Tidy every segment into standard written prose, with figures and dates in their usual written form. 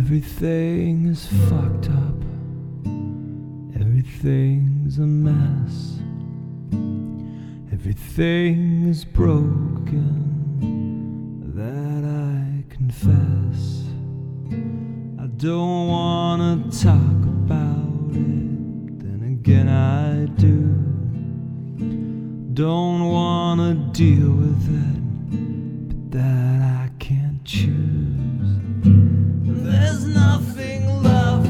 Everything is fucked up, everything's a mess, everything is broken, that I confess. I don't wanna talk about it, then again I do. Don't wanna deal with it, but that I can't choose. There's nothing left,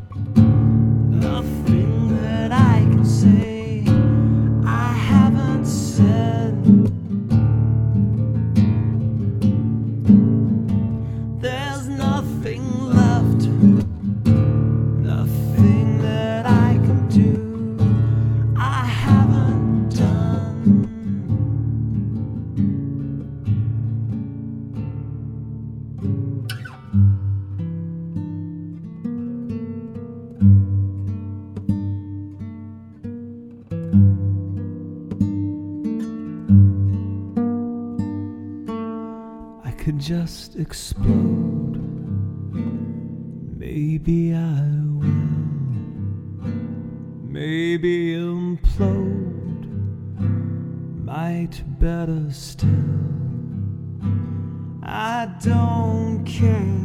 nothing that I can say I haven't said. There's nothing left, nothing that I can do I haven't done. I could just explode, maybe I will, maybe implode, might better still. I don't care